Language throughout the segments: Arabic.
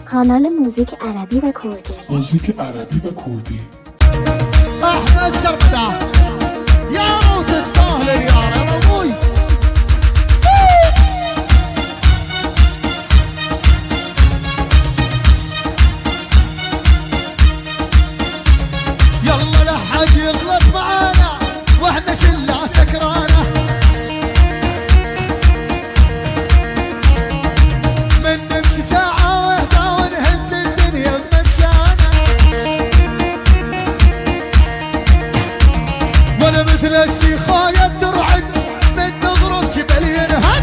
کانال موزیک عربی و کردی. موزیک عربی و کردی. احمد سرمدا يا تستاهل يا ابوي. يلا لا حد يغلط معانا واحنا شله سكرانه، من نمشي ساعه واحده ونهز الدنيا بمشانا، وانا مثل السيخايه ترعد من نضرب جبل ينهد،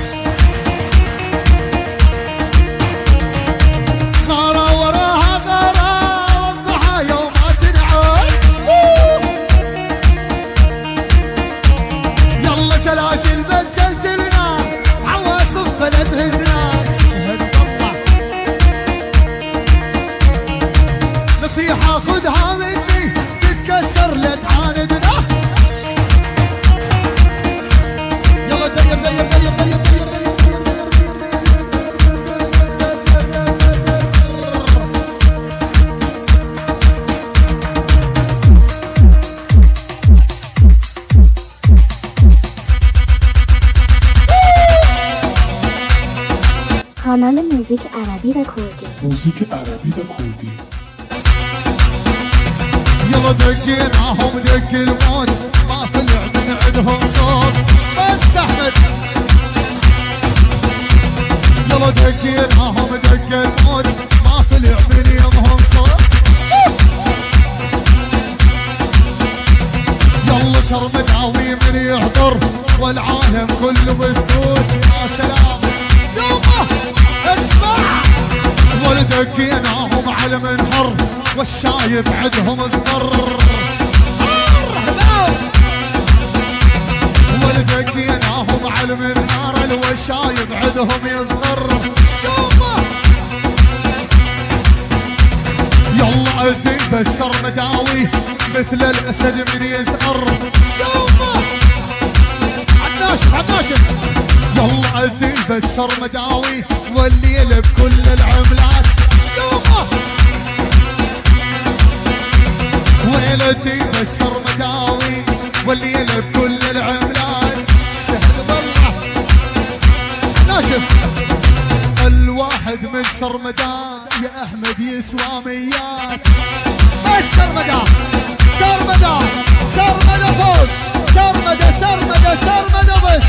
غاره وراها غاره والضحايا وما تنعاد. يلا سلاسل بنسلسلنا عواصف بلا بهزناش، نصيحة خذها مني تتكسر لا تعاندنا. يلا دير دير دير دير کانال موزیک عربی و کردی. موزیک عربی و کردی. يلا دقيناهم دق الموت ما طلع من عندهم صوت، بس احمد يلا دقيناهم دق الموت ما طلع من يمهم صوت. يلا سرمداوي من يحضر والعالم كله مسكوت. يا سلام يومه اسمع، ولدقيناهم على منحر والشايب عندهم صغر، ولدقيناهم على منحر والشايب عندهم يصغر. يلا عدي بسر مداوي مثل الاسد من يزقر. عالناشف عالناشف يلا عدي بسر مداوي والليل بكل العملات. ويلتي بسر مداوي والليل بكل العملات. شهد بالله ناشف الواحد من سرمدا يا احمد يسوى ميات. بس سرمدا سرمدا سرمدا فوز سرمدا سرمدا سرمدا بس.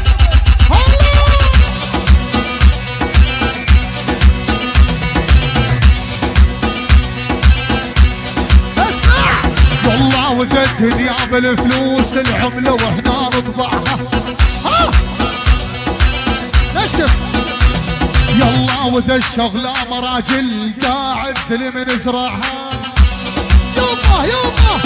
والله وجدت يا بالفلوس العملة واحنا نطبعها. ها نشف يلا وذا الشغلة مراجل قاعد سلم نزرعها. يومه يومه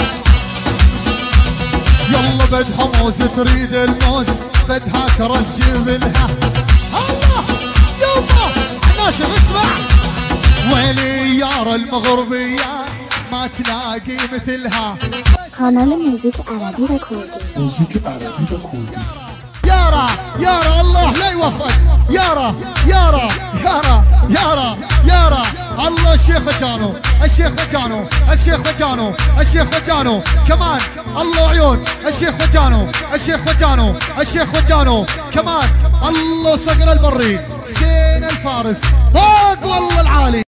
يلا بدها موز تريد الموز بدها كرز جبلها. الله يومه ناشف اسمع، ويلي يارا المغربية ما تلاقي مثلها. کانال موزیک عربی و کردی. موزیک عربی و کردی. يارا يارا الله لا يوفقك. يارا يارا يارا يارا يارا الله الشيخ وجانو الشيخ وجانو الشيخ وجانو الشيخ وجانو كمان الله عيون الشيخ وجانو الشيخ وجانو الشيخ وجانو كمان الله صقر البري زين الفارس فوق والله العالي.